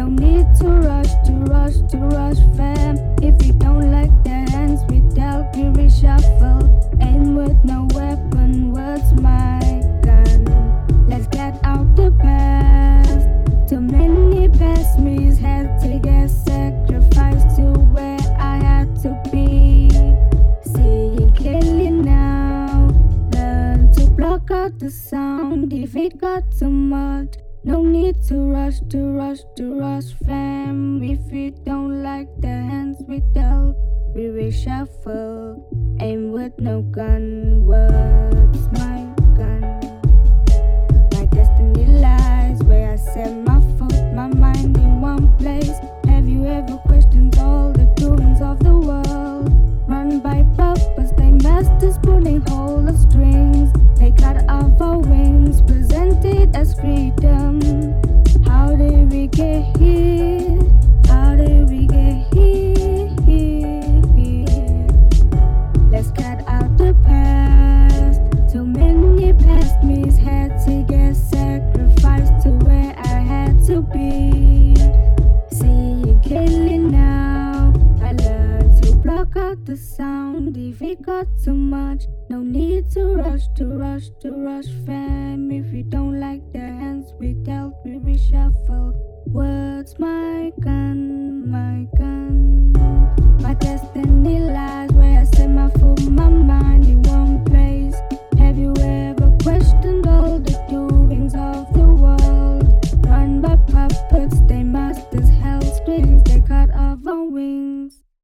No need to rush, fam. If we don't like the hands we dealt, we reshuffle. Aim with no weapon, words my gun. Let's get out the past. Too many past me's had to get sacrificed to where I had to be. Seeing clearly now, learn to block out the sound if it got too much. No need to rush, fam. If we don't like the hands we dealt, we reshuffle. Aim with no gun, words my gun. My destiny lies where I set my foot, my mind in one place. Have you ever questioned all the doings of the world? Run by purpose, they masters pulling hold of strings. They cut off our wings, present it as freedom. How did we get here? How did we get here? Let's cut out the past. Too many past me's had to get sacrificed to where I had to be. Seeing clearly now, I learned to block out the sound if it got too much. No need to rush, fam. If we don't like the hands we dealt, we reshuffle. Words my gun, my gun. My destiny